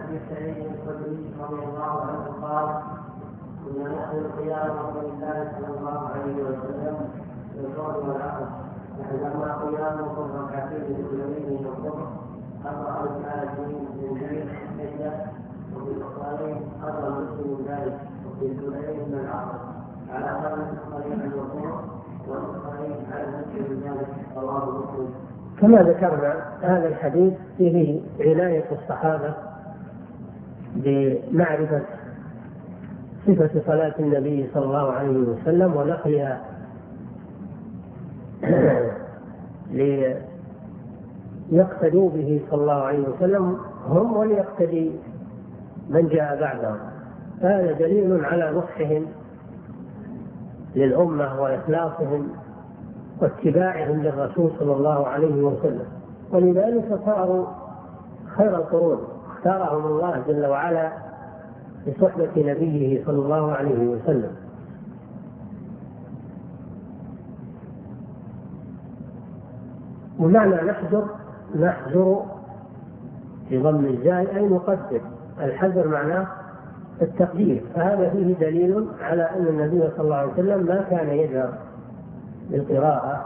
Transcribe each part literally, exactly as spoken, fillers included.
ابي سعيد الخدري رضي الله عنه قال كنا نحضر قيام رسول الله صلى الله عليه وسلم في الظهر والعصر، فلما قيامكم ركعتين الاولين من الظهر قرأ الآيتين من ذلك الحجة، وفي الأخرين قرأ مسلم ذلك، وفي الأولين من العصر على قدر الأخرين الوقوع، والأخرين على مسلم ذلك رواه مسلم. كما ذكرنا هذا الحديث فيه عناية الصحابة بمعرفة صفة صلاة النبي صلى الله عليه وسلم ونقلها ليقتدوا به صلى الله عليه وسلم هم وليقتدي من جاء بعدهم. هذا دليل على نصحهم للأمة وإخلاصهم واتباعهم للرسول صلى الله عليه وسلم، ولذلك صاروا خير القرون، اختارهم الله جل وعلا لصحبة نبيه صلى الله عليه وسلم. ومعنى نحذر نحذر بضم الزاي أي نقدر، الحذر معناه التقدير، فهذا فيه دليل على أن النبي صلى الله عليه وسلم ما كان يجهر بالقراءة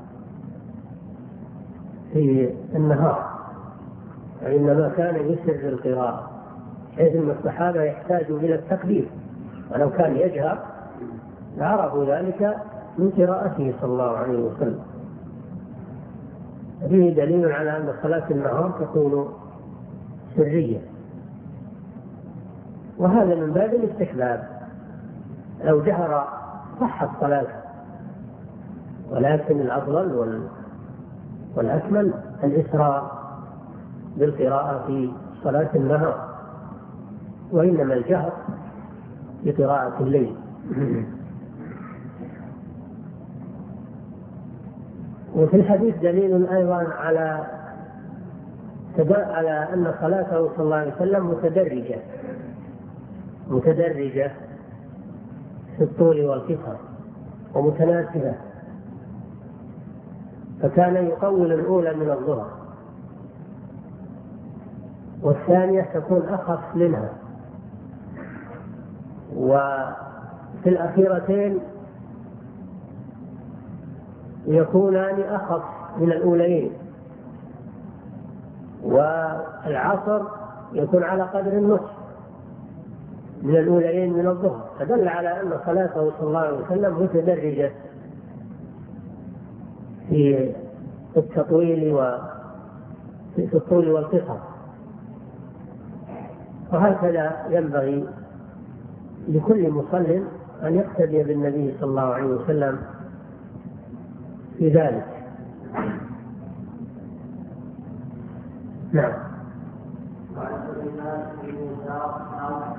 في النهار، وإنما كان يسر القراءة، حيث أن الصحابة يحتاجوا إلى التقدير، ولو كان يجهر لعرفوا ذلك من قراءته صلى الله عليه وسلم. فيه دليل على أن صلاة النهار تكون سرية، وهذا من باب الاستحباب، لو جهر صحت صلاته، ولكن الأفضل والأكمل الإسراء بالقراءة في صلاة النهار، وإنما الجهر بقراءة الليل. وفي الحديث دليل أيضا على على أن صلاته صلى الله عليه وسلم متدرجة متدرجة في الطول والقصر ومتناسبة، فكان يطول الأولى من الظهر، والثانية تكون أخف منها، وفي الأخيرتين يكونان أخف من الأولين، والعصر يكون على قدر النصف من الأولين من الظهر، فدل على أن صلاته صلى الله عليه وسلم متدرجة في التطويل وفي الطول والقصر. وهكذا ينبغي لكل مصل أن يقتدي بالنبي صلى الله عليه وسلم في ذلك. نعم.